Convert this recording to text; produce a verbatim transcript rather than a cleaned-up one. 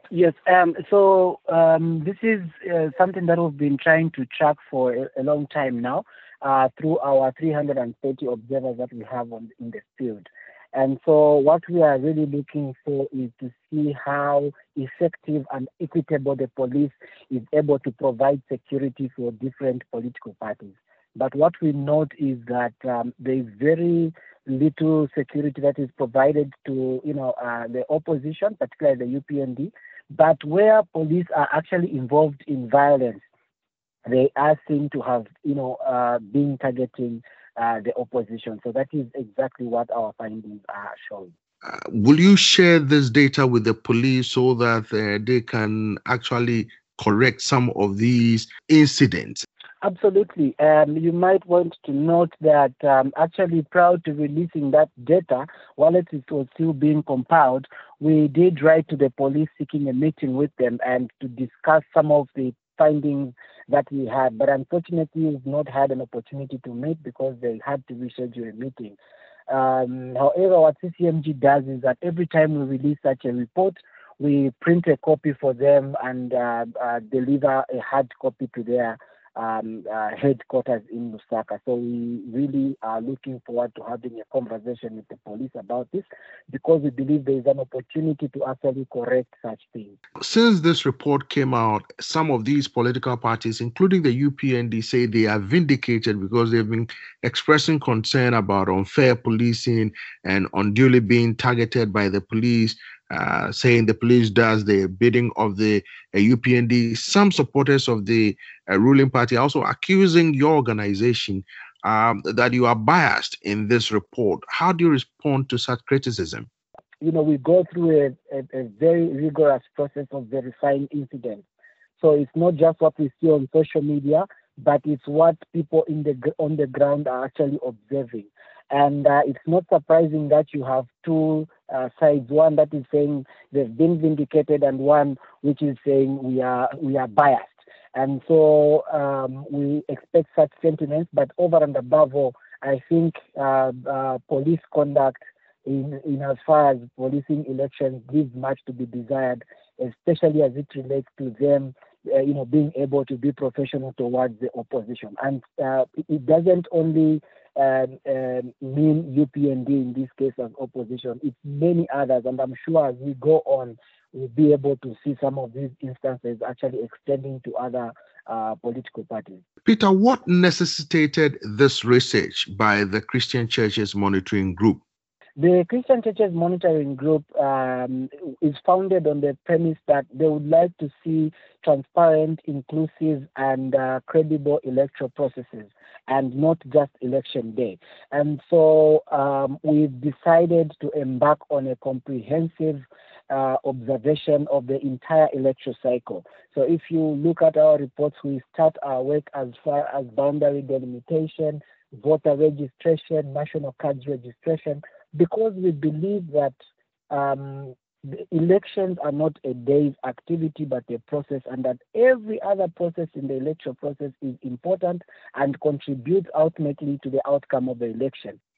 Yes, um, so um, this is uh, something that we've been trying to track for a, a long time now uh, through our three hundred thirty observers that we have on, in the field. And so what we are really looking for is to see how effective and equitable the police is able to provide security for different political parties. But what we note is that um, there is very little security that is provided to, you know, uh, the opposition, particularly the U P N D. But where police are actually involved in violence, they are seen to have, you know, uh, been targeting uh, the opposition. So that is exactly what our findings are showing. Uh, will you share this data with the police so that uh, they can actually correct some of these incidents? Absolutely. Um, you might want to note that um, actually prior to releasing that data, while it was still being compiled, we did write to the police seeking a meeting with them and to discuss some of the findings that we had. But unfortunately, we've not had an opportunity to meet because they had to reschedule a meeting. Um, however, what C C M G does is that every time we release such a report, we print a copy for them and uh, uh, deliver a hard copy to their um, uh, headquarters in Lusaka. So we really are looking forward to having a conversation with the police about this because we believe there is an opportunity to actually correct such things. Since this report came out, some of these political parties, including the U P N D, say they are vindicated because they've been expressing concern about unfair policing and unduly being targeted by the police, uh, saying the police does the bidding of the uh, U P N D. Some supporters of the uh, ruling party are also accusing your organization um, that you are biased in this report. How do you respond to such criticism? You know, we go through a, a, a very rigorous process of verifying incidents. So it's not just what we see on social media, but it's what people in the on the ground are actually observing. And uh, it's not surprising that you have two uh, sides: one that is saying they've been vindicated, and one which is saying we are we are biased. And so um, we expect such sentiments, but over and above all, I think uh, uh, police conduct in, in as far as policing elections leaves much to be desired, especially as it relates to them, uh, you know, being able to be professional towards the opposition. And uh, it doesn't only um, um, mean U P N D in this case as opposition. It's many others, and I'm sure as we go on, we'll be able to see some of these instances actually extending to other uh, political parties. Peter, what necessitated this research by the Christian Churches Monitoring Group? The Christian Churches Monitoring Group um, is founded on the premise that they would like to see transparent, inclusive, and uh, credible electoral processes, and not just election day. And so um, we've decided to embark on a comprehensive uh, observation of the entire electoral cycle. So if you look at our reports, we start our work as far as boundary delimitation, voter registration, national cards registration, because we believe that um, the elections are not a day's activity but a process, and that every other process in the electoral process is important and contributes ultimately to the outcome of the election.